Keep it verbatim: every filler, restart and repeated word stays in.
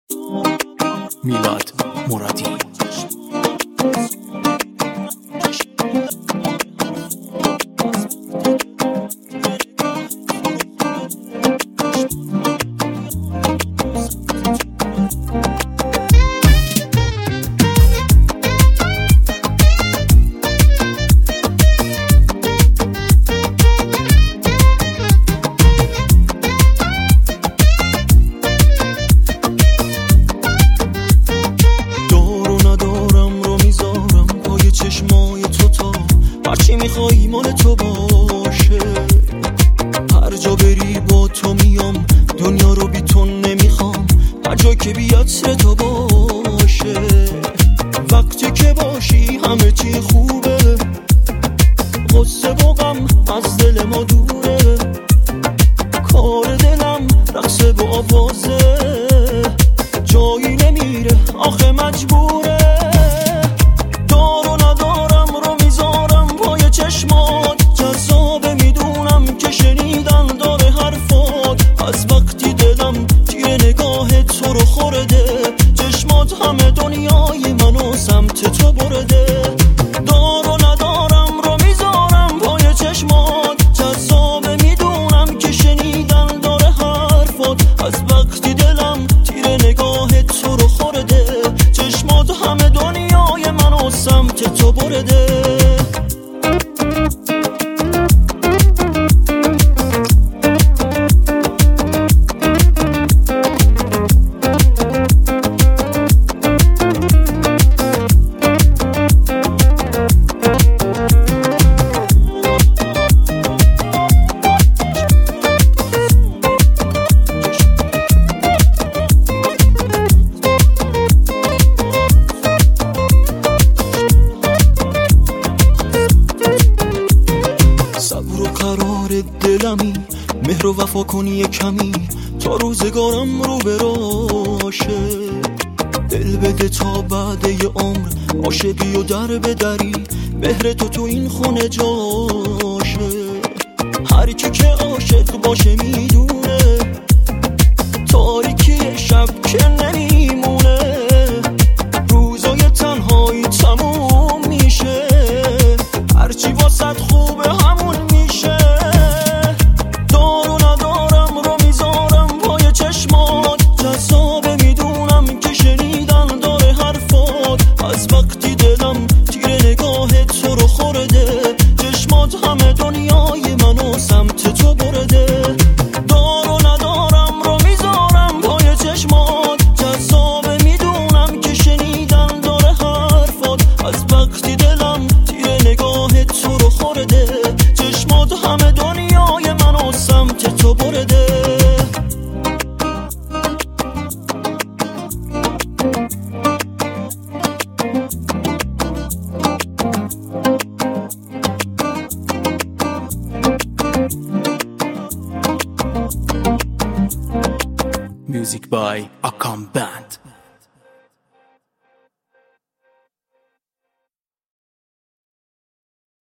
میلاد مرادی. چشمای تو تا هرچی میخوایی مال تو باشه، هر جا بری با تو میام، دنیا رو بی تو نمیخوام، هر جا که بیاد سر تو باشه. وقتی که باشی همه چی خوبه، غصه و غم از دل ما دوره، کار دلم رقصه و آوازه، جایی نمیره آخه مجبوره. جذابه میدونم که شنیدن داره حرفات، از وقتی دلم تیر نگاه تو رو خورده، چشمات همه دنیای منو سمت تو برده. دار و ندارم رو میذارم پای چشمات، جذابه میدونم که شنیدن داره حرفات، از وقتی دلم تیر نگاه تو رو خورده، چشمات همه دنیای منو سمت تو برده. قرار دلمی مهر و وفا کنی کمی تا روزگارم رو براشه، دل بده تا بعد یه عمر عاشقی و در بدری، مهر تو تو این خونه جاشه. هر کی که عاشق باشه میدونه تاریکی شب که نمیمونه، روزای تنهایی تموم میشه، هرچی واسط خوبه همون میشه. دار و ندارم رو میذارم پای چشمات، جذابه میدونم که شنیدن داره حرفات، از وقتی دلم تیر نگاه تو رو خورده، چشمات همه دنیای منو سمت تو برده. دار و ندارم رو میذارم پای چشمات، جذابه میدونم که شنیدن داره حرفات، از وقتی دلم تیر نگاه تو رو خورده، چشمات همه دنیای منو سمت تو برده. Music by Akam Band.